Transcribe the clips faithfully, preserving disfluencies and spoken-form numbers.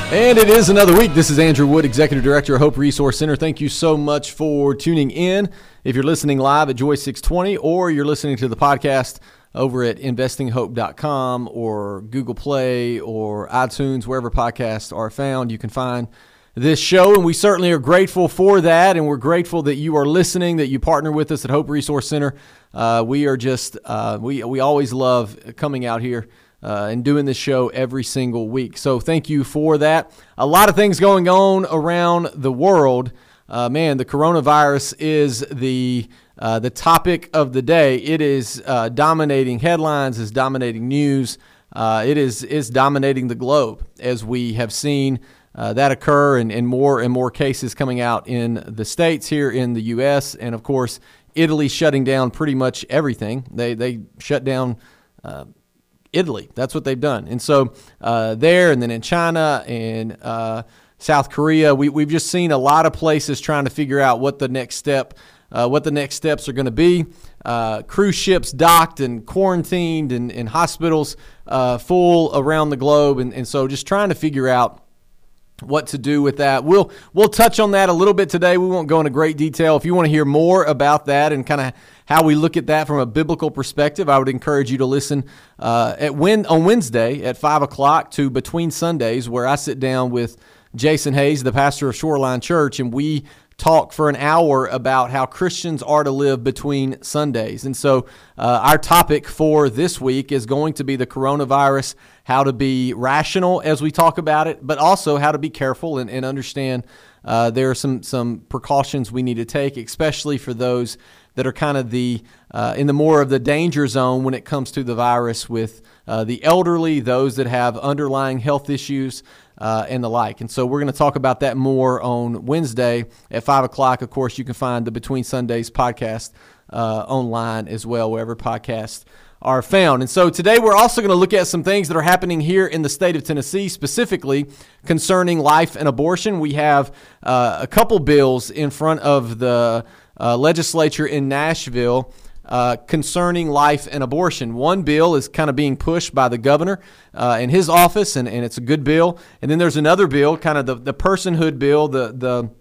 And it is another week. This is Andrew Wood, Executive Director of Hope Resource Center. Thank you so much for tuning in. If you're listening live at Joy six twenty or you're listening to the podcast over at investing hope dot com or Google Play or iTunes, wherever podcasts are found, you can find this show. And we certainly are grateful for that. And we're grateful that you are listening, that you partner with us at Hope Resource Center. Uh, we are just, uh, we, we always love coming out here Uh, and doing this show every single week. So thank you for that. A lot of things going on around the world. Uh, man, the coronavirus is the uh, the topic of the day. It is uh, dominating headlines, is dominating news. Uh, it is is dominating the globe, as we have seen uh, that occur, and, and more and more cases coming out in the States here in the U S, and of course, Italy shutting down pretty much everything. They they shut down Uh, Italy. That's what they've done. And so uh, there, and then in China and uh, South Korea, we, we've just seen a lot of places trying to figure out what the next step, uh, what the next steps are going to be. Uh, cruise ships docked and quarantined, and, and hospitals uh, full around the globe. And, and so just trying to figure out what to do with that. We'll we'll touch on that a little bit today. We won't go into great detail. If you want to hear more about that and kind of how we look at that from a biblical perspective, I would encourage you to listen uh, at when on Wednesday at five o'clock to Between Sundays, where I sit down with Jason Hayes, the pastor of Shoreline Church, and we talk for an hour about how Christians are to live between Sundays. And so uh, our topic for this week is going to be the coronavirus, how to be rational as we talk about it, but also how to be careful and, and understand uh, there are some, some precautions we need to take, especially for those that are kind of the uh, in the more of the danger zone when it comes to the virus, with uh, the elderly, those that have underlying health issues, uh, and the like. And so we're going to talk about that more on Wednesday at five o'clock. Of course, you can find the Between Sundays podcast uh, online as well, wherever podcasts are found. And so today we're also going to look at some things that are happening here in the state of Tennessee, specifically concerning life and abortion. We have uh, a couple bills in front of the uh, legislature in Nashville uh, concerning life and abortion. One bill is kind of being pushed by the governor uh, in his office, and, and it's a good bill. And then there's another bill, kind of the, the personhood bill, the the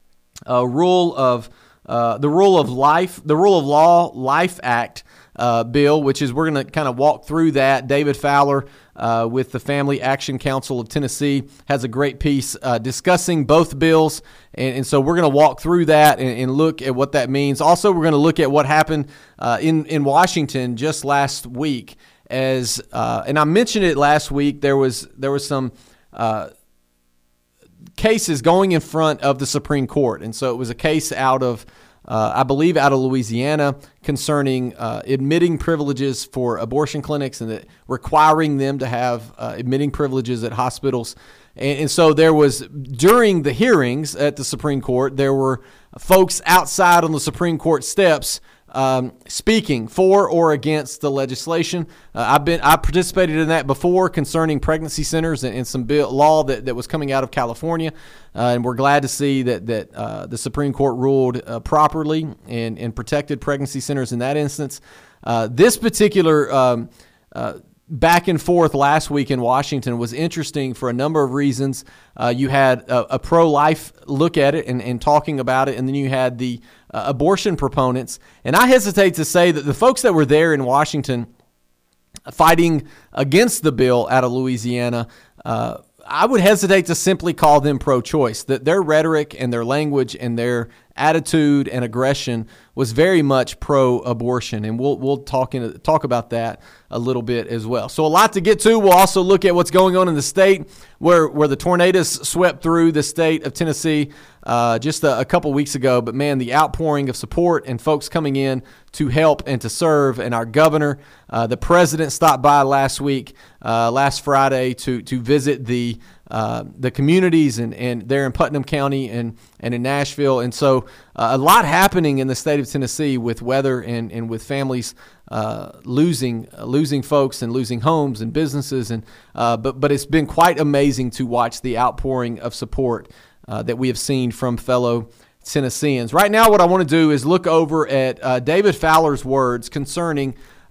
uh, rule of uh, the rule of life, the rule of law, Life Act. Uh, bill, which is we're going to kind of walk through that. David Fowler uh, with the Family Action Council of Tennessee has a great piece uh, discussing both bills, and, and so we're going to walk through that and, and look at what that means. Also, we're going to look at what happened uh, in, in Washington just last week. As uh, and I mentioned it last week, there was there was some uh, cases going in front of the Supreme Court, and so it was a case out of Uh, I believe out of Louisiana concerning uh, admitting privileges for abortion clinics, and that requiring them to have uh, admitting privileges at hospitals. And, and so there was, during the hearings at the Supreme Court, there were folks outside on the Supreme Court steps Um, speaking for or against the legislation. Uh, I've been I participated in that before concerning pregnancy centers and, and some bill, law that, that was coming out of California, uh, and we're glad to see that that uh, the Supreme Court ruled uh, properly and, and protected pregnancy centers in that instance. Uh, this particular um, uh, back and forth last week in Washington was interesting for a number of reasons. Uh, you had a, a pro-life look at it and, and talking about it, and then you had the uh, abortion proponents. And I hesitate to say that the folks that were there in Washington fighting against the bill out of Louisiana, uh, I would hesitate to simply call them pro-choice. That their rhetoric and their language and their attitude and aggression was very much pro-abortion, and we'll we'll talk in, talk about that a little bit as well. So a lot to get to. We'll also look at what's going on in the state, where where the tornadoes swept through the state of Tennessee uh, just a, a couple weeks ago. But man, the outpouring of support and folks coming in to help and to serve, and our governor, uh, the president stopped by last week, uh, last Friday, to to visit the Uh, the communities and, and there in Putnam County and, and in Nashville. And so uh, a lot happening in the state of Tennessee with weather and, and with families uh, losing uh, losing folks and losing homes and businesses. And uh, but but it's been quite amazing to watch the outpouring of support uh, that we have seen from fellow Tennesseans. Right now, what I want to do is look over at uh, David Fowler's words concerning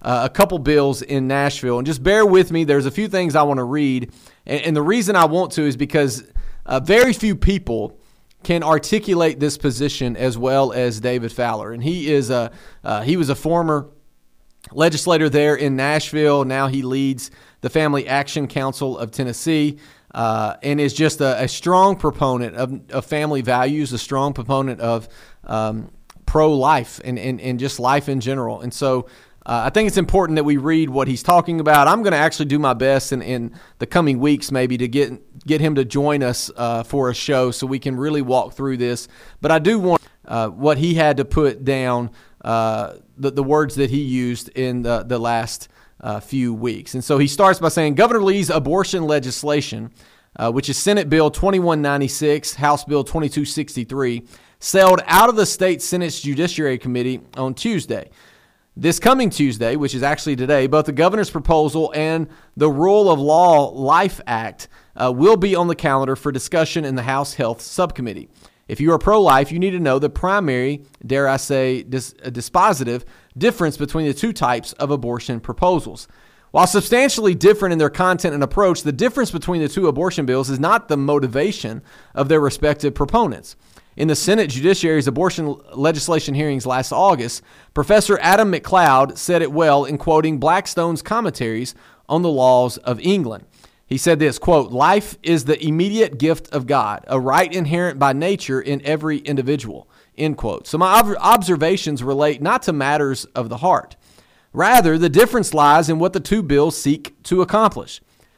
uh, a couple bills in Nashville. And just bear with me. There's a few things I want to read. And, and the reason I want to is because uh, very few people can articulate this position as well as David Fowler. And he is a uh, he was a former legislator there in Nashville. Now he leads the Family Action Council of Tennessee, uh, and is just a, a strong proponent of, of family values, a strong proponent of um, pro-life and, and, and just life in general. And so uh, I think it's important that we read what he's talking about. I'm going to actually do my best in, in the coming weeks maybe to get get him to join us uh, for a show so we can really walk through this. But I do want uh, what he had to put down, uh, the, the words that he used in the, the last uh, few weeks. And so he starts by saying, Governor Lee's abortion legislation, uh, which is Senate Bill twenty-one ninety-six, House Bill twenty-two sixty-three, sailed out of the state Senate's Judiciary Committee on Tuesday. This coming Tuesday, which is actually today, both the governor's proposal and the Rule of Law Life Act uh, will be on the calendar for discussion in the House Health Subcommittee. If you are pro-life, you need to know the primary, dare I say, dis- dispositive difference between the two types of abortion proposals. While substantially different in their content and approach, the difference between the two abortion bills is not the motivation of their respective proponents. In the Senate Judiciary's abortion legislation hearings last August, Professor Adam McLeod said it well in quoting Blackstone's commentaries on the laws of England. He said this, quote, life is the immediate gift of God, a right inherent by nature in every individual, end quote. So my ob- observations relate not to matters of the heart. Rather, the difference lies in what the two bills seek to accomplish.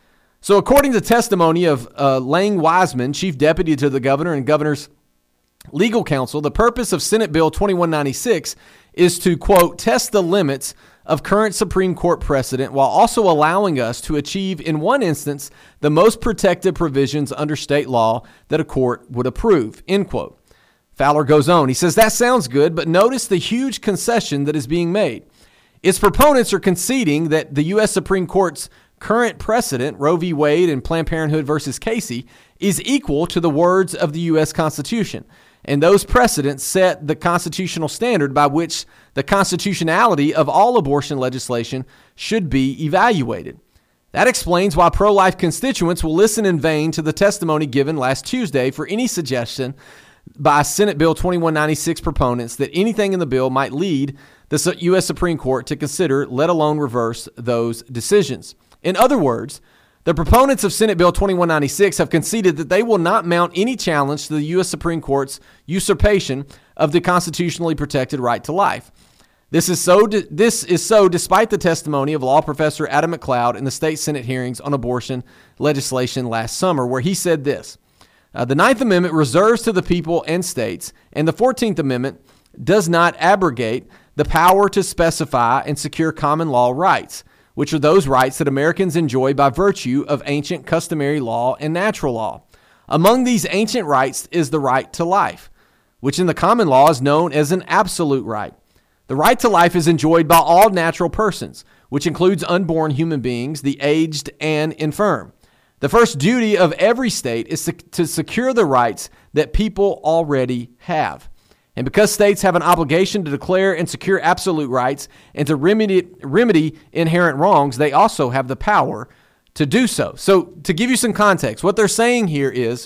So according to testimony of uh, Lang Wiseman, chief deputy to the governor and governor's legal counsel, the purpose of Senate Bill twenty-one ninety-six is to, quote, test the limits of current Supreme Court precedent while also allowing us to achieve, in one instance, the most protective provisions under state law that a court would approve, end quote. Fowler goes on. He says, that sounds good, but notice the huge concession that is being made. Its proponents are conceding that the U S Supreme Court's current precedent, Roe v. Wade and Planned Parenthood versus Casey, is equal to the words of the U S Constitution. And those precedents set the constitutional standard by which the constitutionality of all abortion legislation should be evaluated. That explains why pro-life constituents will listen in vain to the testimony given last Tuesday for any suggestion by Senate Bill twenty-one ninety-six proponents that anything in the bill might lead the U S Supreme Court to consider, let alone reverse, those decisions. In other words, the proponents of Senate Bill twenty-one ninety-six have conceded that they will not mount any challenge to the U S Supreme Court's usurpation of the constitutionally protected right to life. This is so This is so despite the testimony of law professor Adam McLeod in the state Senate hearings on abortion legislation last summer, where he said this, uh, the Ninth Amendment reserves to the people and states, and the Fourteenth Amendment does not abrogate the power to specify and secure common law rights, which are those rights that Americans enjoy by virtue of ancient customary law and natural law. Among these ancient rights is the right to life, which in the common law is known as an absolute right. The right to life is enjoyed by all natural persons, which includes unborn human beings, the aged and infirm. The first duty of every state is to secure the rights that people already have. And because states have an obligation to declare and secure absolute rights and to remedy, remedy inherent wrongs, they also have the power to do so. So to give you some context, what they're saying here is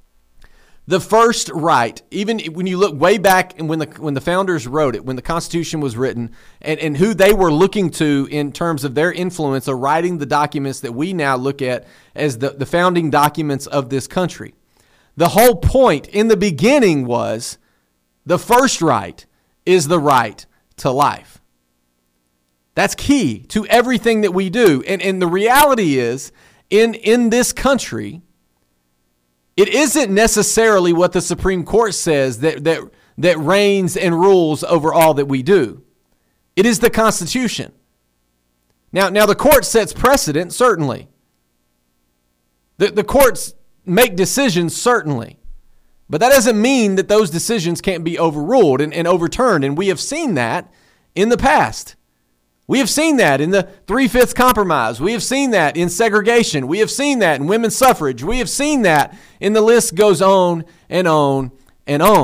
the first right, even when you look way back and when the when the founders wrote it, when the Constitution was written, and, and who they were looking to in terms of their influence of writing the documents that we now look at as the, the founding documents of this country. The whole point in the beginning was the first right is the right to life. That's key to everything that we do. And, and the reality is, in, in this country, it isn't necessarily what the Supreme Court says that, that, that reigns and rules over all that we do. It is the Constitution. Now, now the court sets precedent, certainly. The, the courts make decisions, certainly. But that doesn't mean that those decisions can't be overruled and, and overturned. And we have seen that in the past. We have seen that in the Three-Fifths Compromise. We have seen that in segregation. We have seen that in women's suffrage. We have seen that, and the list goes on and on and on.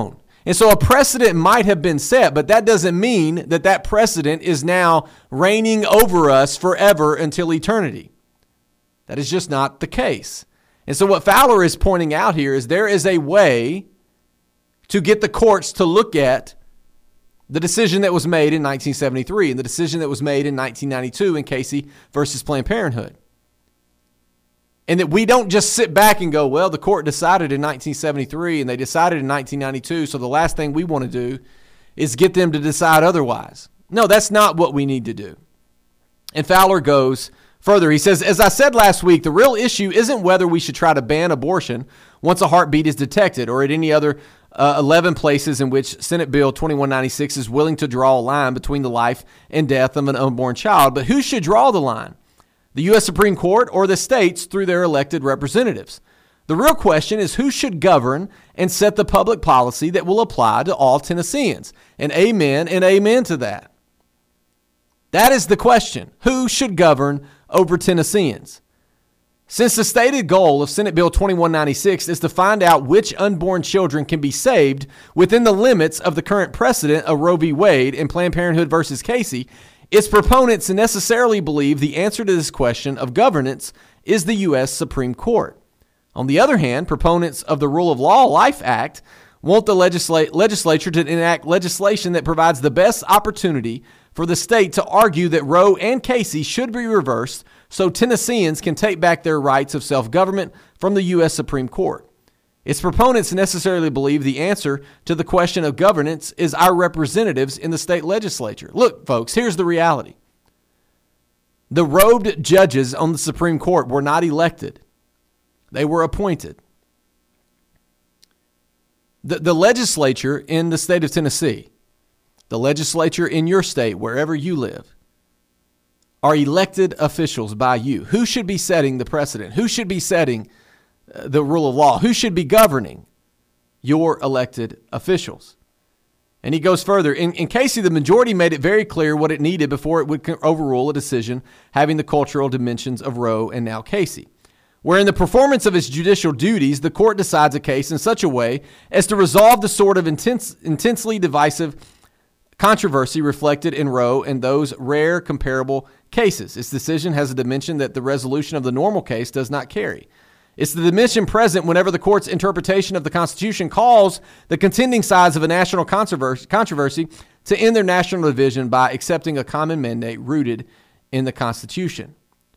And so a precedent might have been set, but that doesn't mean that that precedent is now reigning over us forever until eternity. That is just not the case. And so what Fowler is pointing out here is there is a way to get the courts to look at the decision that was made in nineteen seventy-three and the decision that was made in nineteen ninety-two in Casey versus Planned Parenthood. And that we don't just sit back and go, well, the court decided in nineteen seventy-three and they decided in nineteen ninety-two, so the last thing we want to do is get them to decide otherwise. No, that's not what we need to do. And Fowler goes further. He says, as I said last week, the real issue isn't whether we should try to ban abortion once a heartbeat is detected or at any other uh, eleven places in which Senate Bill twenty-one ninety-six is willing to draw a line between the life and death of an unborn child. But who should draw the line? The U S Supreme Court or the states through their elected representatives? The real question is who should govern and set the public policy that will apply to all Tennesseans? And amen and amen to that. That is the question. Who should govern over Tennesseans? Since the stated goal of Senate Bill twenty-one ninety-six is to find out which unborn children can be saved within the limits of the current precedent of Roe v. Wade and Planned Parenthood versus Casey, its proponents necessarily believe the answer to this question of governance is the U S Supreme Court. On the other hand, proponents of the Rule of Law Life Act want the legisla- legislature to enact legislation that provides the best opportunity for the state to argue that Roe and Casey should be reversed so Tennesseans can take back their rights of self-government from the U S Supreme Court. Its proponents necessarily believe the answer to the question of governance is our representatives in the state legislature. Look, folks, here's the reality. The robed judges on the Supreme Court were not elected. They were appointed. The, the legislature in the state of Tennessee, the legislature in your state, wherever you live, are elected officials by you. Who should be setting the precedent? Who should be setting the rule of law? Who should be governing? Your elected officials. And he goes further. In, in Casey, the majority made it very clear what it needed before it would overrule a decision having the cultural dimensions of Roe and now Casey. Where in the performance of its judicial duties, the court decides a case in such a way as to resolve the sort of intense, intensely divisive controversy reflected in Roe and those rare comparable cases. Its decision has a dimension that the resolution of the normal case does not carry. It's the dimension present whenever the court's interpretation of the Constitution calls the contending sides of a national controversy, controversy to end their national division by accepting a common mandate rooted in the Constitution.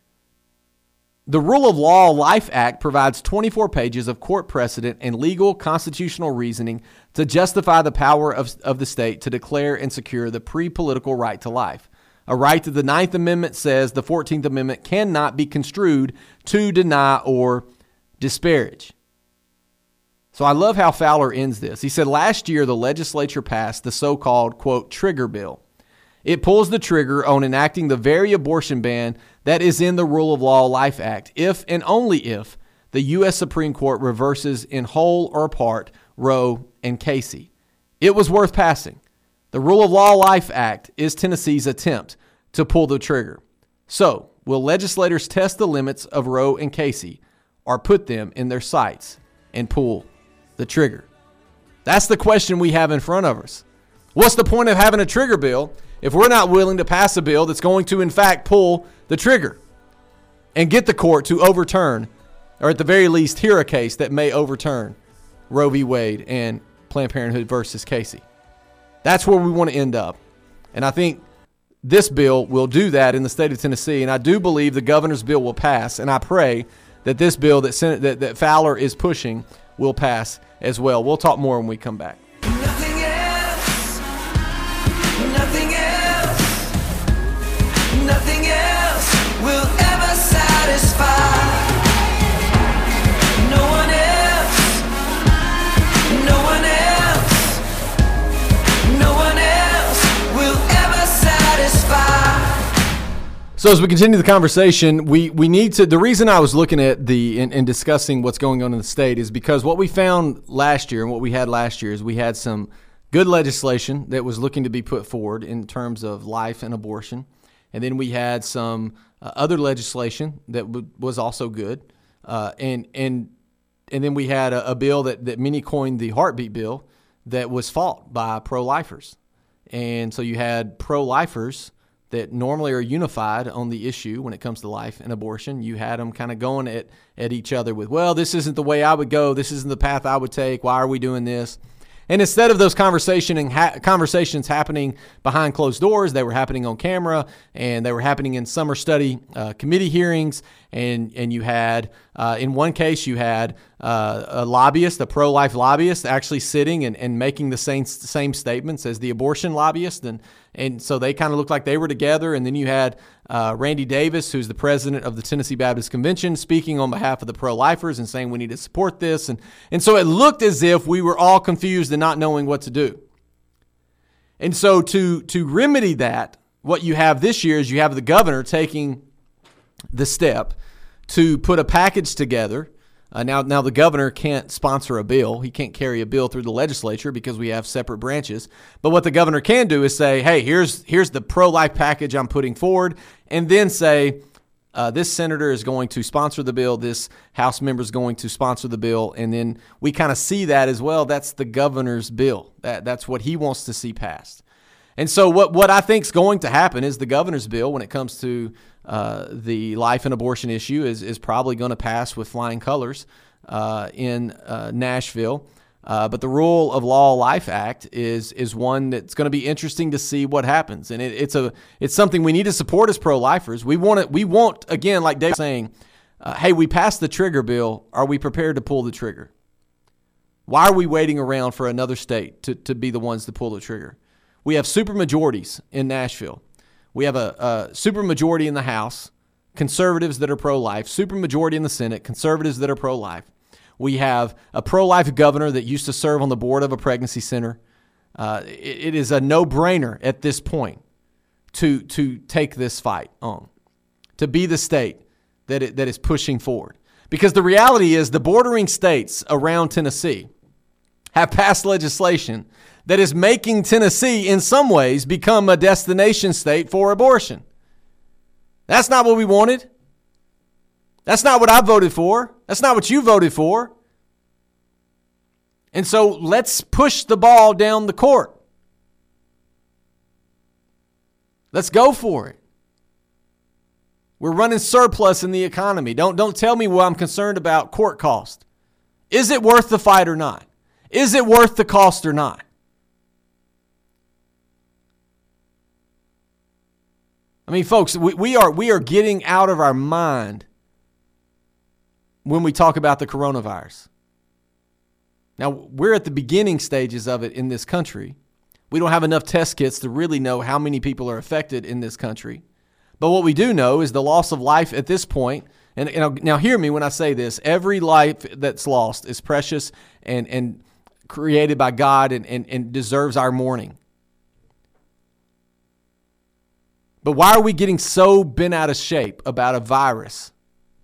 The Rule of Law Life Act provides twenty-four pages of court precedent and legal constitutional reasoning to justify the power of, of the state to declare and secure the pre-political right to life, a right that the Ninth Amendment says the fourteenth Amendment cannot be construed to deny or disparage. So I love how Fowler ends this. He said, last year the legislature passed the so-called, quote, trigger bill. It pulls the trigger on enacting the very abortion ban that is in the Rule of Law Life Act, if and only if the U S Supreme Court reverses in whole or part Roe and Casey. It was worth passing. The Rule of Law Life Act is Tennessee's attempt to pull the trigger. So, will legislators test the limits of Roe and Casey or put them in their sights and pull the trigger? That's the question we have in front of us. What's the point of having a trigger bill if we're not willing to pass a bill that's going to, in fact, pull the trigger and get the court to overturn, or at the very least, hear a case that may overturn Roe v. Wade and Planned Parenthood versus Casey? That's where we want to end up. And I think this bill will do that in the state of Tennessee. And I do believe the governor's bill will pass. And I pray that this bill that, Senate, that, that Fowler is pushing will pass as well. We'll talk more when we come back. Nothing else, nothing else, nothing else will ever satisfy. No one else, no one else, no one else will ever satisfy. So as we continue the conversation, we, we need to, the reason I was looking at the, and, and discussing what's going on in the state is because what we found last year and what we had last year is we had some good legislation that was looking to be put forward in terms of life and abortion. And then we had some uh, other legislation that w- was also good. Uh, and, and, and then we had a, a bill that, that many coined the heartbeat bill that was fought by pro-lifers. And so you had pro-lifers that normally are unified on the issue when it comes to life and abortion. You had them kind of going at, at each other with, well, this isn't the way I would go. This isn't the path I would take. Why are we doing this? And instead of those conversation and ha- conversations happening behind closed doors, they were happening on camera, and they were happening in summer study uh, committee hearings. And and you had, uh, in one case, you had uh, a lobbyist, a pro-life lobbyist, actually sitting and, and making the same same statements as the abortion lobbyist. And, and so they kind of looked like they were together. And then you had uh, Randy Davis, who's the president of the Tennessee Baptist Convention, speaking on behalf of the pro-lifers and saying we need to support this. And, and so it looked as if we were all confused and not knowing what to do. And so to to remedy that, what you have this year is you have the governor taking the step to put a package together. Uh, now, now the governor can't sponsor a bill. He can't carry a bill through the legislature because we have separate branches. But what the governor can do is say, hey, here's here's the pro-life package I'm putting forward, and then say, uh, this senator is going to sponsor the bill, this House member is going to sponsor the bill, and then we kind of see that as well. That's the governor's bill. That That's what he wants to see passed. And so what, what I think is going to happen is the governor's bill, when it comes to uh, the life and abortion issue, is, is probably going to pass with flying colors uh, in uh, Nashville. Uh, but the Rule of Law Life Act is is one that's going to be interesting to see what happens. And it, it's a it's something we need to support as pro-lifers. We want it. We want, again, like Dave was saying, uh, hey, we passed the trigger bill. Are we prepared to pull the trigger? Why are we waiting around for another state to, to be the ones to pull the trigger? We have supermajorities in Nashville. We have a, a supermajority in the House, conservatives that are pro-life, supermajority in the Senate, conservatives that are pro-life. We have a pro-life governor that used to serve on the board of a pregnancy center. Uh, it, it is a no-brainer at this point to to take this fight on, to be the state that it, that is pushing forward. Because the reality is the bordering states around Tennessee have passed legislation that is making Tennessee, in some ways, become a destination state for abortion. That's not what we wanted. That's not what I voted for. That's not what you voted for. And so let's push the ball down the court. Let's go for it. We're running surplus in the economy. Don't, don't tell me what I'm concerned about court cost. Is it worth the fight or not? Is it worth the cost or not? I mean, folks, we, we are we are getting out of our mind when we talk about the coronavirus. Now, we're at the beginning stages of it in this country. We don't have enough test kits to really know how many people are affected in this country. But what we do know is the loss of life at this point. And, and now hear me when I say this. Every life that's lost is precious and, and created by God and, and, and deserves our mourning. But why are we getting so bent out of shape about a virus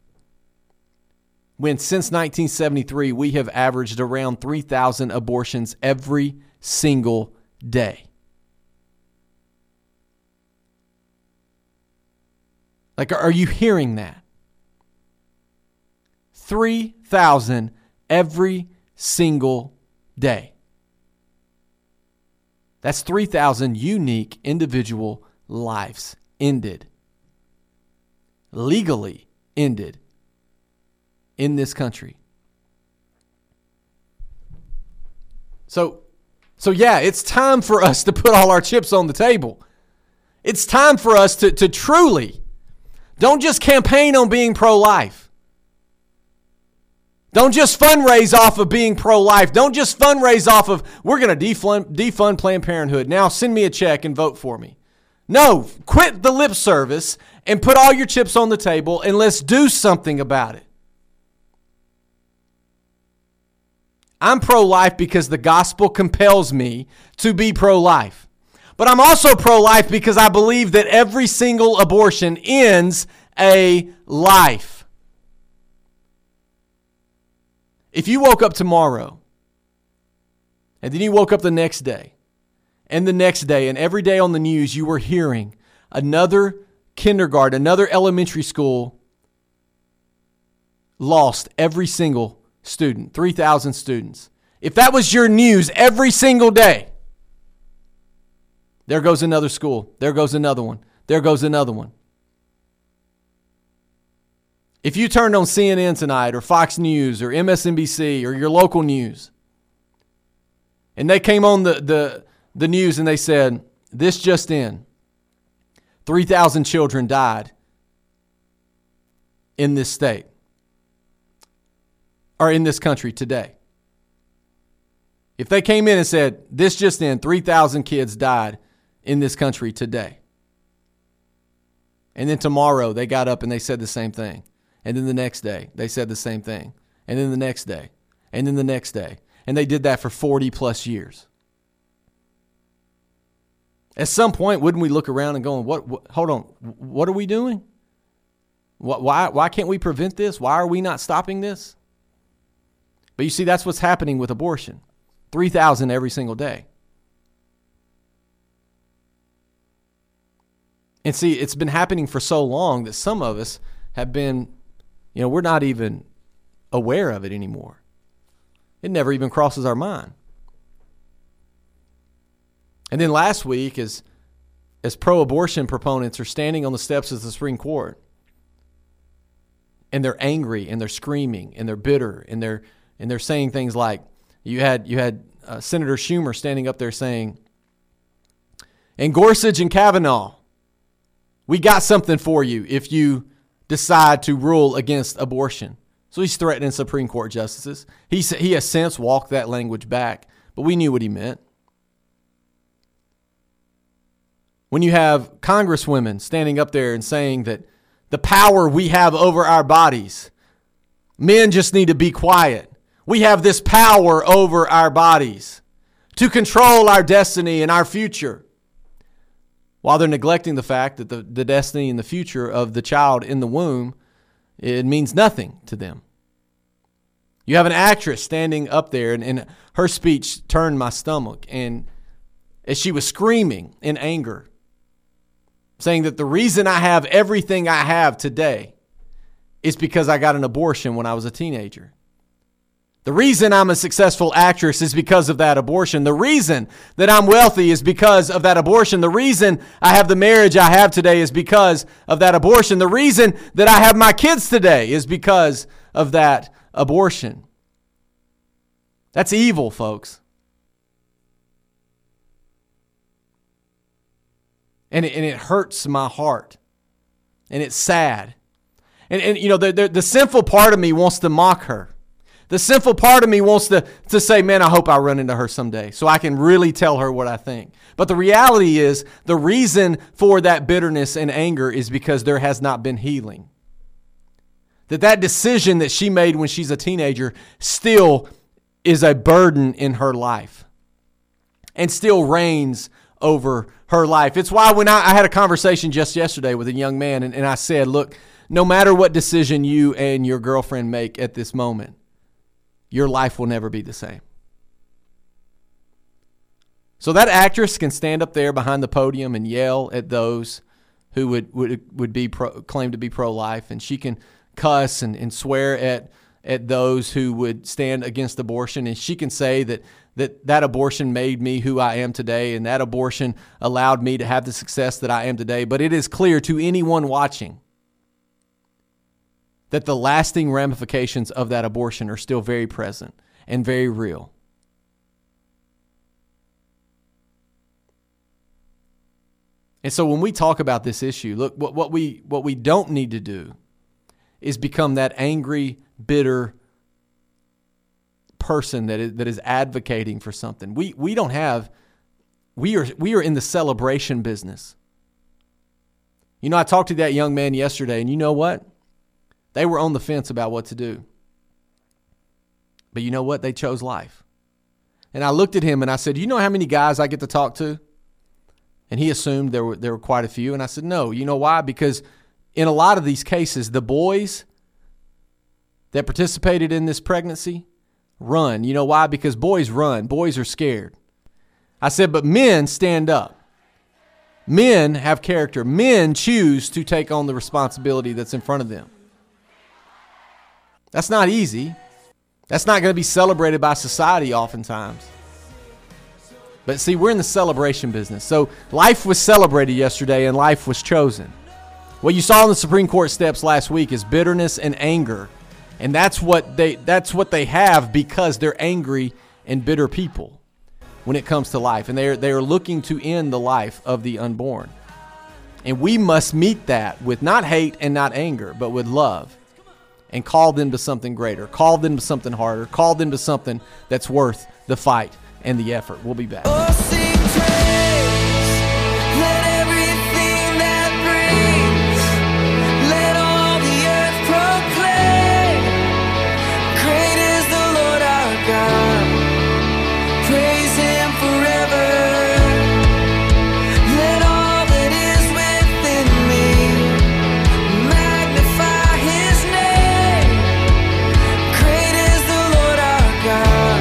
when since nineteen seventy-three we have averaged around three thousand abortions every single day? Like, are you hearing that? three thousand every single day. That's three thousand unique individual lives ended, legally ended in this country. So, so yeah, it's time for us to put all our chips on the table. It's time for us to, to truly, don't just campaign on being pro-life. Don't just fundraise off of being pro-life. Don't just fundraise off of, we're going to defund, defund Planned Parenthood. Now send me a check and vote for me. No, quit the lip service and put all your chips on the table and let's do something about it. I'm pro-life because the gospel compels me to be pro-life. But I'm also pro-life because I believe that every single abortion ends a life. If you woke up tomorrow and then you woke up the next day and the next day and every day on the news you were hearing another kindergarten, another elementary school lost every single student, three thousand students. If that was your news every single day, there goes another school. There goes another one. There goes another one. If you turned on C N N tonight or Fox News or M S N B C or your local news, and they came on the, the, the news and they said, this just in, three thousand children died in this state or in this country today. If they came in and said, this just in, three thousand kids died in this country today. And then tomorrow they got up and they said the same thing. And then the next day they said the same thing. And then the next day. And then the next day. And they did that for forty plus years. At some point, wouldn't we look around and go, what, what hold on, what are we doing? What, why, why can't we prevent this? Why are we not stopping this? But you see, that's what's happening with abortion. three thousand every single day. And see, it's been happening for so long that some of us have been, you know, we're not even aware of it anymore. It never even crosses our mind. And then last week, as, as pro-abortion proponents are standing on the steps of the Supreme Court, and they're angry, and they're screaming, and they're bitter, and they're and they're saying things like, you had you had uh, Senator Schumer standing up there saying, and Gorsuch and Kavanaugh, we got something for you if you decide to rule against abortion. So he's threatening Supreme Court justices. He, he has since walked that language back, but we knew what he meant. When you have congresswomen standing up there and saying that the power we have over our bodies, men just need to be quiet. We have this power over our bodies to control our destiny and our future, while they're neglecting the fact that the, the destiny and the future of the child in the womb, it means nothing to them. You have an actress standing up there, and, and her speech turned my stomach. And as she was screaming in anger, saying that the reason I have everything I have today is because I got an abortion when I was a teenager. The reason I'm a successful actress is because of that abortion. The reason that I'm wealthy is because of that abortion. The reason I have the marriage I have today is because of that abortion. The reason that I have my kids today is because of that abortion. That's evil, folks. And it, and it hurts my heart. And it's sad. And, and you know, the, the, the sinful part of me wants to mock her. The sinful part of me wants to, to say, man, I hope I run into her someday so I can really tell her what I think. But the reality is the reason for that bitterness and anger is because there has not been healing. That that decision that she made when she's a teenager still is a burden in her life and still reigns over her life. It's why when I, I had a conversation just yesterday with a young man and, and I said, look, no matter what decision you and your girlfriend make at this moment, your life will never be the same. So that actress can stand up there behind the podium and yell at those who would would, would be pro, claim to be pro-life, and she can cuss and, and swear at at those who would stand against abortion, and she can say that, that that abortion made me who I am today, and that abortion allowed me to have the success that I am today. But it is clear to anyone watching that the lasting ramifications of that abortion are still very present and very real. And so when we talk about this issue, look, what, what we what we don't need to do is become that angry, bitter person that is, that is advocating for something. We we don't have we are we are in the celebration business. You know, I talked to that young man yesterday, and you know what? They were on the fence about what to do. But you know what? They chose life. And I looked at him and I said, you know how many guys I get to talk to? And he assumed there were there were quite a few. And I said, no. You know why? Because in a lot of these cases, the boys that participated in this pregnancy run. You know why? Because boys run. Boys are scared. I said, but men stand up. Men have character. Men choose to take on the responsibility that's in front of them. That's not easy. That's not going to be celebrated by society oftentimes. But see, we're in the celebration business. So life was celebrated yesterday and life was chosen. What you saw on the Supreme Court steps last week is bitterness and anger. And that's what they that's what they have because they're angry and bitter people when it comes to life. And they're they're looking to end the life of the unborn. And we must meet that with not hate and not anger, but with love. And call them to something greater. Call them to something harder. Call them to something that's worth the fight and the effort. We'll be back. Oh, sing praise. Let everything that breathes, let all the earth proclaim, great is the Lord our God. Praise Him forever. Let all that is within me magnify His name. Great is the Lord our God.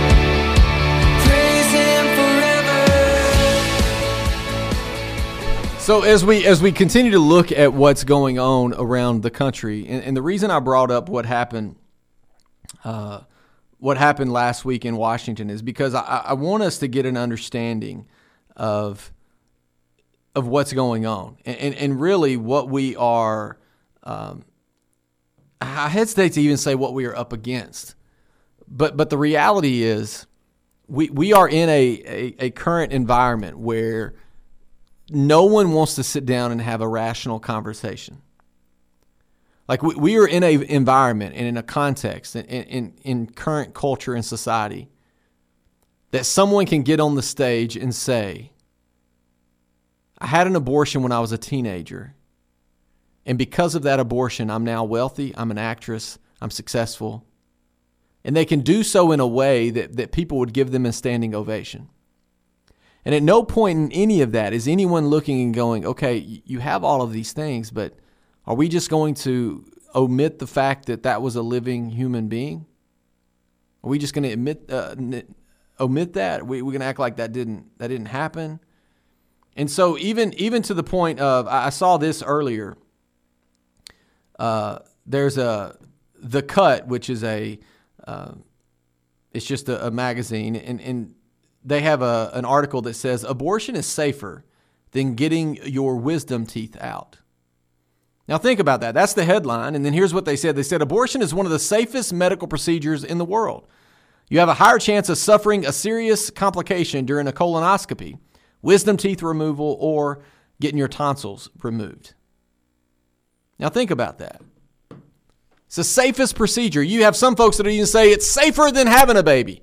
So as we as we continue to look at what's going on around the country, and, and the reason I brought up what happened, uh, what happened last week in Washington is because I, I want us to get an understanding of of what's going on, and and, and really what we are. Um, I hesitate to even say what we are up against, but but the reality is, we we are in a a, a current environment where no one wants to sit down and have a rational conversation. Like we, we are in an environment and in a context in, in, in current culture and society that someone can get on the stage and say, I had an abortion when I was a teenager. And because of that abortion, I'm now wealthy. I'm an actress. I'm successful. And they can do so in a way that, that people would give them a standing ovation. And at no point in any of that is anyone looking and going, okay, you have all of these things, but are we just going to omit the fact that that was a living human being? Are we just going to admit, uh, omit that? We, we're going to act like that didn't that didn't happen? And so even even to the point of, I saw this earlier. Uh, there's a The Cut, which is a, uh, it's just a, a magazine, and and. They have a, an article that says abortion is safer than getting your wisdom teeth out. Now think about that. That's the headline. And then here's what they said. They said abortion is one of the safest medical procedures in the world. You have a higher chance of suffering a serious complication during a colonoscopy, wisdom teeth removal, or getting your tonsils removed. Now think about that. It's the safest procedure. You have some folks that even say it's safer than having a baby.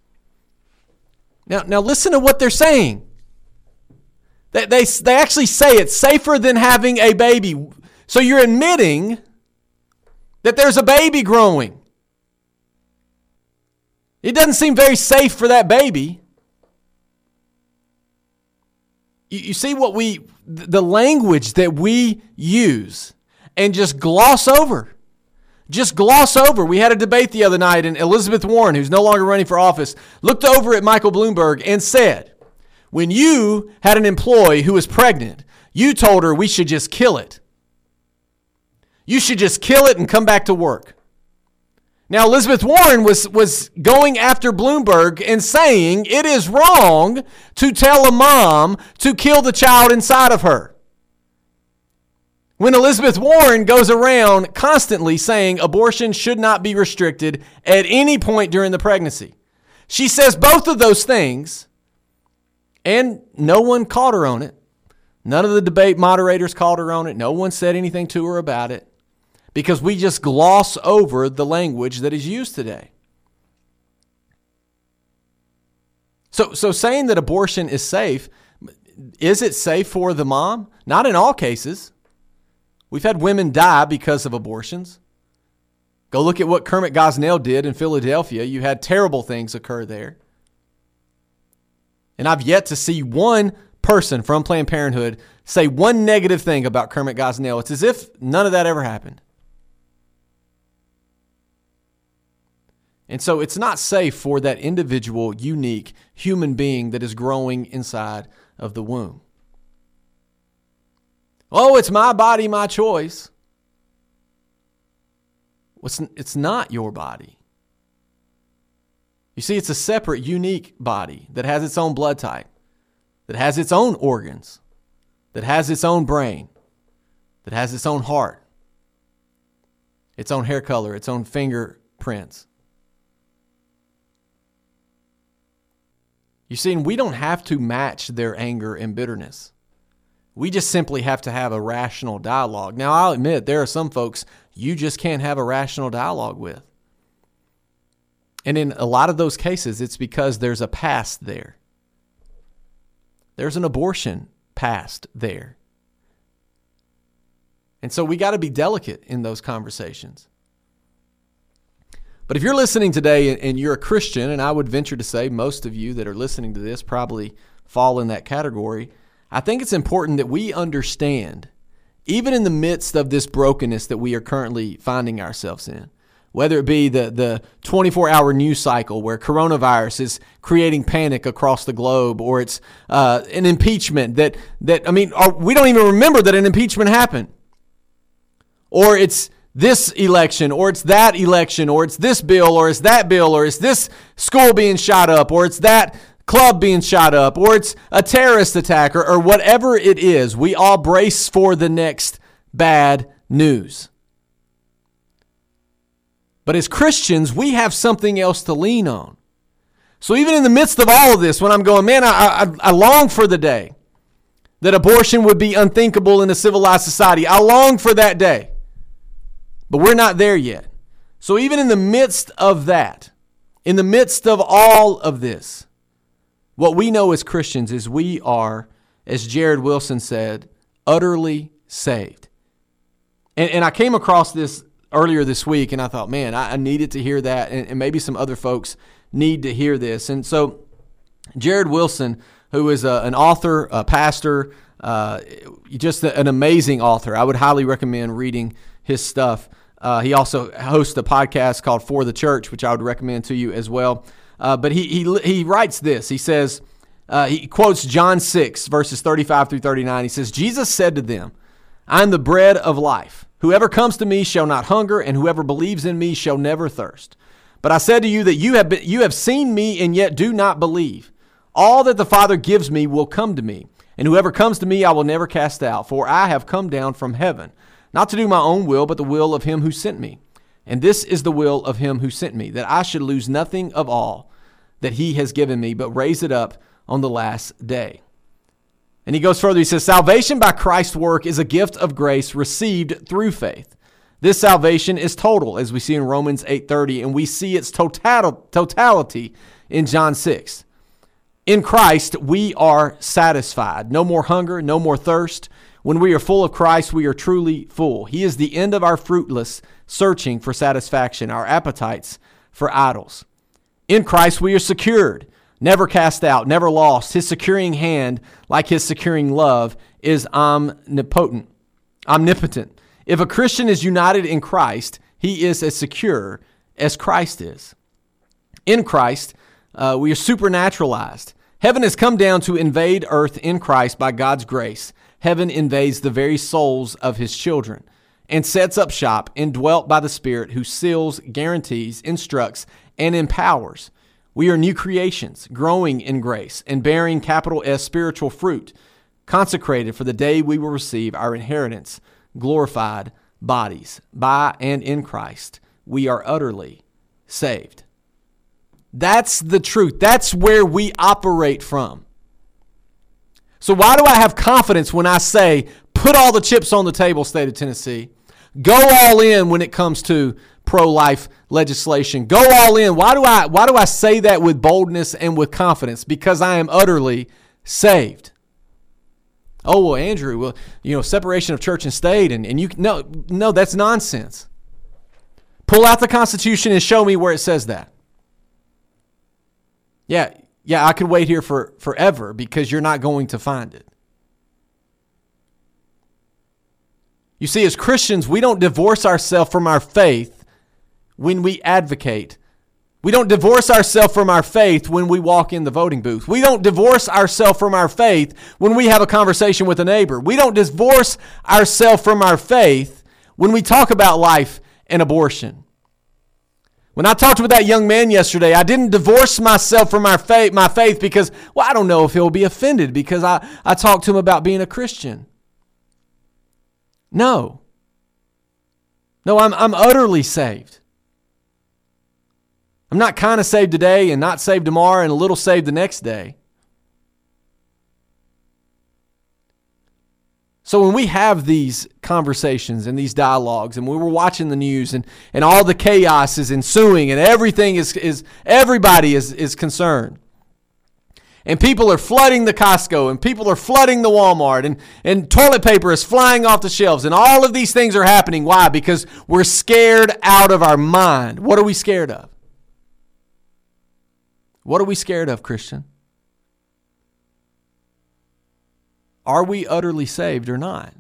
Now, now listen to what they're saying. They, they, they actually say it's safer than having a baby. So you're admitting that there's a baby growing. It doesn't seem very safe for that baby. You, you see what we, the language that we use and just gloss over. Just gloss over. We had a debate the other night, and Elizabeth Warren, who's no longer running for office, looked over at Michael Bloomberg and said, when you had an employee who was pregnant, you told her we should just kill it. You should just kill it and come back to work. Now, Elizabeth Warren was, was going after Bloomberg and saying it is wrong to tell a mom to kill the child inside of her. When Elizabeth Warren goes around constantly saying abortion should not be restricted at any point during the pregnancy. She says both of those things, and no one called her on it. None of the debate moderators called her on it. No one said anything to her about it because we just gloss over the language that is used today. So, so saying that abortion is safe, is it safe for the mom? Not in all cases. We've had women die because of abortions. Go look at what Kermit Gosnell did in Philadelphia. You had terrible things occur there. And I've yet to see one person from Planned Parenthood say one negative thing about Kermit Gosnell. It's as if none of that ever happened. And so it's not safe for that individual, unique human being that is growing inside of the womb. Oh, it's my body, my choice. It's, it's not your body. You see, it's a separate, unique body that has its own blood type, that has its own organs, that has its own brain, that has its own heart, its own hair color, its own fingerprints. You see, and we don't have to match their anger and bitterness. We just simply have to have a rational dialogue. Now, I'll admit, there are some folks you just can't have a rational dialogue with. And in a lot of those cases, it's because there's a past there. There's an abortion past there. And so we got to be delicate in those conversations. But if you're listening today and you're a Christian, and I would venture to say most of you that are listening to this probably fall in that category, I think it's important that we understand, even in the midst of this brokenness that we are currently finding ourselves in, whether it be the, the twenty-four hour news cycle where coronavirus is creating panic across the globe, or it's uh, an impeachment that, that I mean, we don't even remember that an impeachment happened. Or it's this election, or it's that election, or it's this bill, or it's that bill, or it's this school being shot up, or it's that club being shot up, or it's a terrorist attack, or, or whatever it is. We all brace for the next bad news. But as Christians, we have something else to lean on. So even in the midst of all of this, when I'm going, man, I, I, I long for the day that abortion would be unthinkable in a civilized society. I long for that day. But we're not there yet. So even in the midst of that, in the midst of all of this, what we know as Christians is we are, as Jared Wilson said, utterly saved. And, and I came across this earlier this week, and I thought, man, I, I needed to hear that, and, and maybe some other folks need to hear this. And so Jared Wilson, who is a, an author, a pastor, uh, just a, an amazing author. I would highly recommend reading his stuff. Uh, he also hosts a podcast called For the Church, which I would recommend to you as well. Uh, but he he he writes this. He says, uh, he quotes John six, verses thirty-five through thirty-nine. He says, Jesus said to them, I am the bread of life. Whoever comes to me shall not hunger, and whoever believes in me shall never thirst. But I said to you that you have been, you have seen me and yet do not believe. All that the Father gives me will come to me, and whoever comes to me I will never cast out, for I have come down from heaven, not to do my own will, but the will of him who sent me. And this is the will of him who sent me, that I should lose nothing of all that he has given me, but raise it up on the last day. And he goes further. He says, salvation by Christ's work is a gift of grace received through faith. This salvation is total, as we see in Romans eight thirty, and we see its total, totality in John six. In Christ, we are satisfied. No more hunger, no more thirst. When we are full of Christ, we are truly full. He is the end of our fruitless searching for satisfaction, our appetites for idols. In Christ, we are secured, never cast out, never lost. His securing hand, like his securing love, is omnipotent. Omnipotent. If a Christian is united in Christ, he is as secure as Christ is. In Christ, uh, we are supernaturalized. Heaven has come down to invade earth in Christ by God's grace. Heaven invades the very souls of his children and sets up shop, indwelt by the Spirit who seals, guarantees, instructs, and empowers. We are new creations, growing in grace and bearing capital S spiritual fruit, consecrated for the day we will receive our inheritance, glorified bodies. By and in Christ, we are utterly saved. That's the truth. That's where we operate from. So why do I have confidence when I say, put all the chips on the table, state of Tennessee? Go all in when it comes to pro-life legislation. Go all in. Why do I why do I say that with boldness and with confidence? Because I am utterly saved. Oh, well, Andrew, well, you know, separation of church and state, and, and you no, no, that's nonsense. Pull out the Constitution and show me where it says that. Yeah, yeah, I could wait here for forever because you're not going to find it. You see, as Christians, we don't divorce ourselves from our faith when we advocate. We don't divorce ourselves from our faith when we walk in the voting booth. We don't divorce ourselves from our faith when we have a conversation with a neighbor. We don't divorce ourselves from our faith when we talk about life and abortion. When I talked with that young man yesterday, I didn't divorce myself from my faith, my faith because, well, I don't know if he'll be offended because I, I talked to him about being a Christian. No. No, I'm, I'm utterly saved. I'm not kind of saved today and not saved tomorrow and a little saved the next day. So when we have these conversations and these dialogues and we were watching the news and, and all the chaos is ensuing and everything is, is everybody is, is concerned. And people are flooding the Costco and people are flooding the Walmart and, and toilet paper is flying off the shelves and all of these things are happening. Why? Because we're scared out of our mind. What are we scared of? What are we scared of, Christian? Are we utterly saved or not?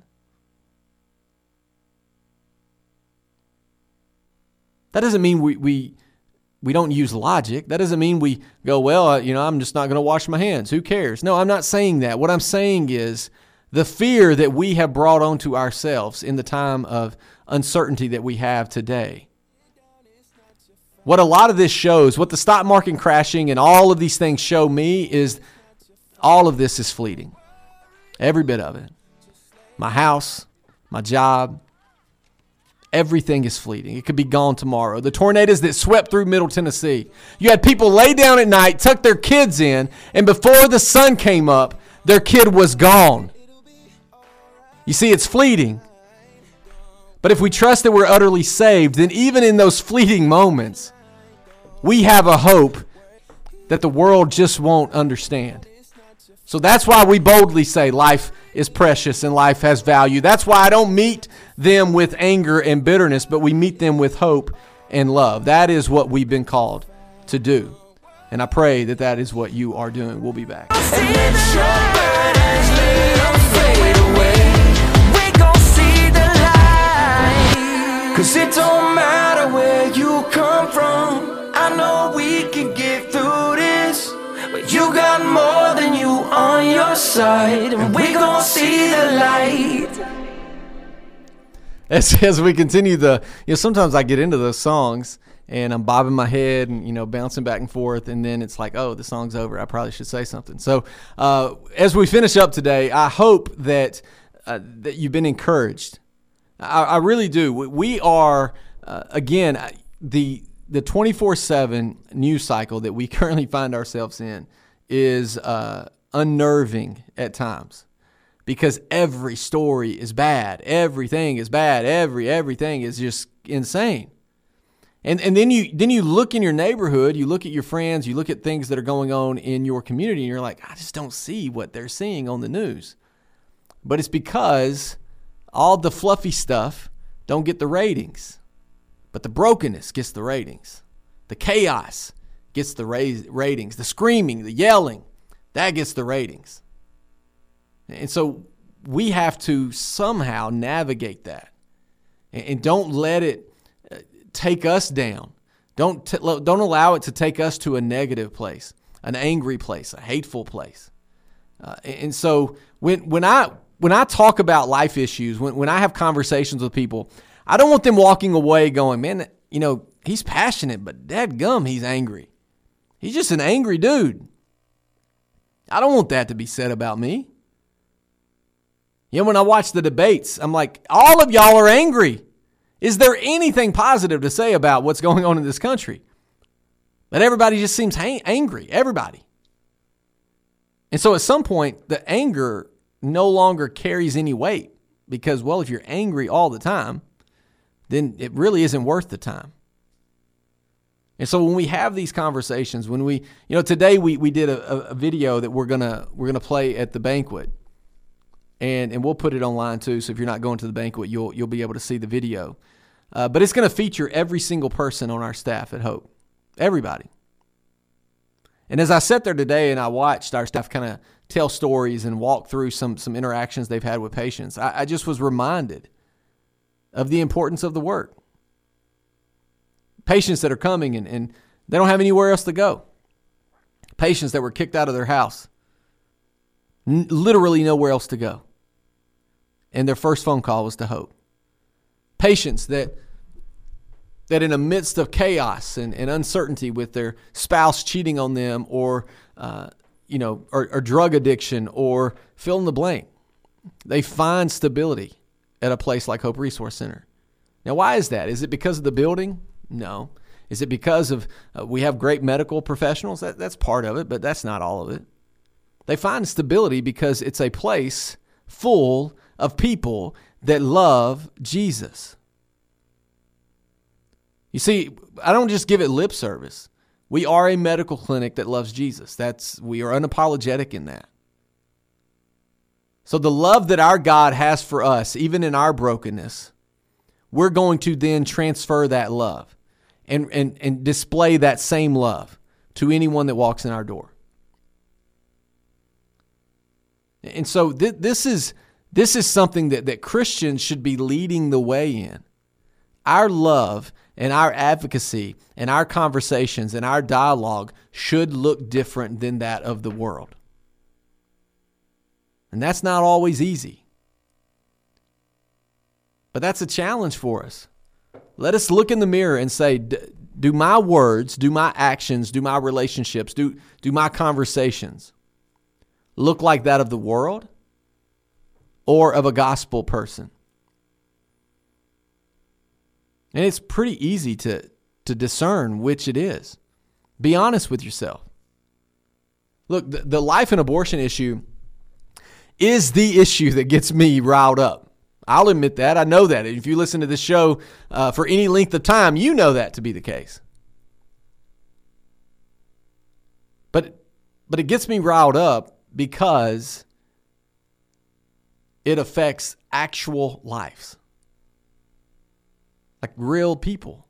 That doesn't mean we we we don't use logic. That doesn't mean we go, well, you know, I'm just not going to wash my hands. Who cares? No, I'm not saying that. What I'm saying is the fear that we have brought onto ourselves in the time of uncertainty that we have today. What a lot of this shows, what the stock market crashing and all of these things show me is all of this is fleeting. Every bit of it. My house, my job, everything is fleeting. It could be gone tomorrow. The tornadoes that swept through Middle Tennessee. You had people lay down at night, tuck their kids in, and before the sun came up, their kid was gone. You see, it's fleeting. But if we trust that we're utterly saved, then even in those fleeting moments, we have a hope that the world just won't understand. So that's why we boldly say life is precious and life has value. That's why I don't meet them with anger and bitterness, but we meet them with hope and love. That is what we've been called to do. And I pray that that is what you are doing. We'll be back. And let your burdens let 'em fade away. We gon' see the light. 'Cause it don't matter where you come from. I know we can get through this. But you got more than you on your side. And we gon' see the light. As, as we continue the, you know, sometimes I get into those songs and I'm bobbing my head and, you know, bouncing back and forth. And then it's like, oh, the song's over. I probably should say something. So uh, as we finish up today, I hope that, uh, that you've been encouraged. I, I really do. We, we are, uh, again, the the twenty-four seven news cycle that we currently find ourselves in is uh, unnerving at times. Because every story is bad. Everything is bad. Every everything is just insane. And and then you then you look in your neighborhood, you look at your friends, you look at things that are going on in your community, and you're like, I just don't see what they're seeing on the news. But it's because all the fluffy stuff don't get the ratings. But the brokenness gets the ratings. The chaos gets the ra- ratings. The screaming, the yelling, that gets the ratings. And so we have to somehow navigate that. And don't let it take us down. Don't t- don't allow it to take us to a negative place, an angry place, a hateful place. Uh, and so when when I when I talk about life issues, when, when I have conversations with people, I don't want them walking away going, man, you know, he's passionate, but dadgum, he's angry. He's just an angry dude. I don't want that to be said about me. You know, when I watch the debates, I'm like, all of y'all are angry. Is there anything positive to say about what's going on in this country? But everybody just seems ha- angry, everybody. And so at some point, the anger no longer carries any weight because, well, if you're angry all the time, then it really isn't worth the time. And so when we have these conversations, when we, you know, today we we did a, a video that we're gonna we're gonna play at the banquet, and and we'll put it online too. So if you're not going to the banquet, you'll you'll be able to see the video. Uh, but it's going to feature every single person on our staff at Hope, everybody. And as I sat there today and I watched our staff kind of tell stories and walk through some some interactions they've had with patients, I, I just was reminded of the importance of the work. Patients that are coming and, and they don't have anywhere else to go. Patients that were kicked out of their house. N- literally nowhere else to go. And their first phone call was to Hope. Patients that that in the midst of chaos and, and uncertainty with their spouse cheating on them or, uh, you know, or, or drug addiction or fill in the blank, they find stability at a place like Hope Resource Center. Now, why is that? Is it because of the building? No. Is it because of uh, we have great medical professionals? That, that's part of it, but that's not all of it. They find stability because it's a place full of people that love Jesus. You see, I don't just give it lip service. We are a medical clinic that loves Jesus. That's we are unapologetic in that. So the love that our God has for us, even in our brokenness, we're going to then transfer that love and, and, and display that same love to anyone that walks in our door. And so th- this is this is something that, that Christians should be leading the way in. Our love and our advocacy and our conversations and our dialogue should look different than that of the world. And that's not always easy. But that's a challenge for us. Let us look in the mirror and say, do my words, do my actions, do my relationships, do, do my conversations look like that of the world or of a gospel person? And it's pretty easy to, to discern which it is. Be honest with yourself. Look, the, the life and abortion issue is the issue that gets me riled up. I'll admit that. I know that. If you listen to this show uh, for any length of time, you know that to be the case. But, but it gets me riled up because it affects actual lives. Like real people.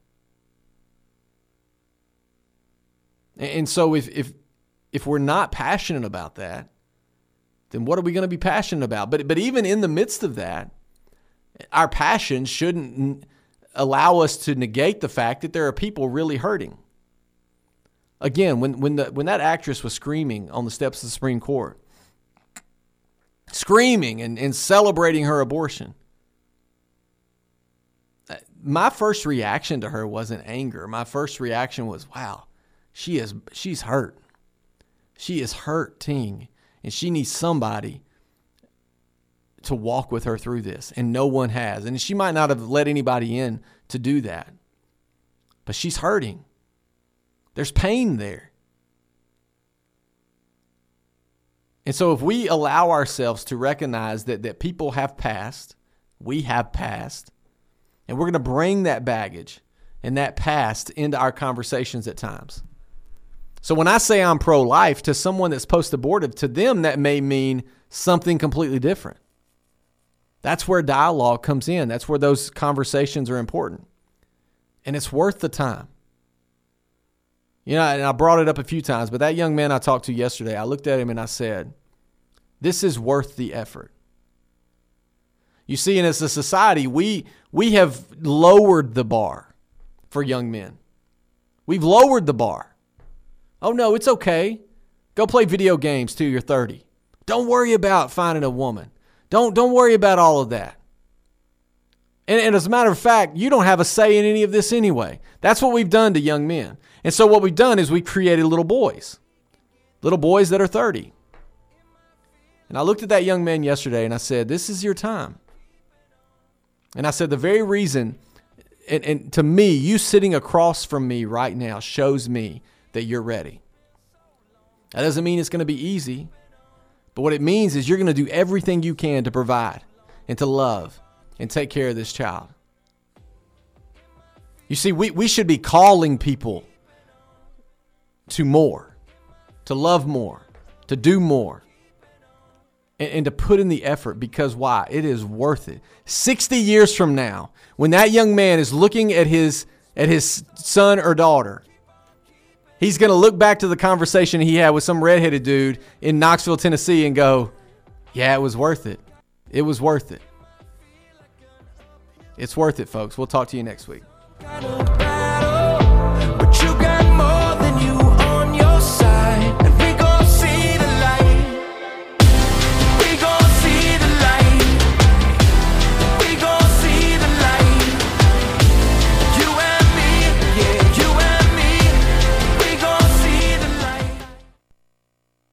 And so if if if we're not passionate about that, then what are we going to be passionate about? But but even in the midst of that, our passion shouldn't allow us to negate the fact that there are people really hurting. Again, when when the when that actress was screaming on the steps of the Supreme Court, screaming and, and celebrating her abortion, my first reaction to her wasn't anger. My first reaction was, wow, she is she's hurt. She is hurting, and she needs somebody to walk with her through this, and no one has. And she might not have let anybody in to do that, but she's hurting. There's pain there. And so if we allow ourselves to recognize that, that people have passed, we have passed, and we're going to bring that baggage and that past into our conversations at times. So when I say I'm pro-life to someone that's post-abortive, to them that may mean something completely different. That's where dialogue comes in. That's where those conversations are important. And it's worth the time. You know, and I brought it up a few times, but that young man I talked to yesterday, I looked at him and I said, this is worth the effort. You see, and as a society, we we have lowered the bar for young men. We've lowered the bar. Oh, no, it's okay. Go play video games till you're thirty. Don't worry about finding a woman. Don't, don't worry about all of that. And, and as a matter of fact, you don't have a say in any of this anyway. That's what we've done to young men. And so what we've done is we've created little boys. Little boys that are thirty. And I looked at that young man yesterday and I said, this is your time. And I said, the very reason, and, and to me, you sitting across from me right now shows me that you're ready. That doesn't mean it's going to be easy. But what it means is you're going to do everything you can to provide and to love and take care of this child. You see, we, we should be calling people to more, to love more, to do more. And, and to put in the effort, because why? It is worth it. sixty years from now, when that young man is looking at his at his son or daughter, he's going to look back to the conversation he had with some redheaded dude in Knoxville, Tennessee, and go, yeah, it was worth it. It was worth it. It's worth it, folks. We'll talk to you next week.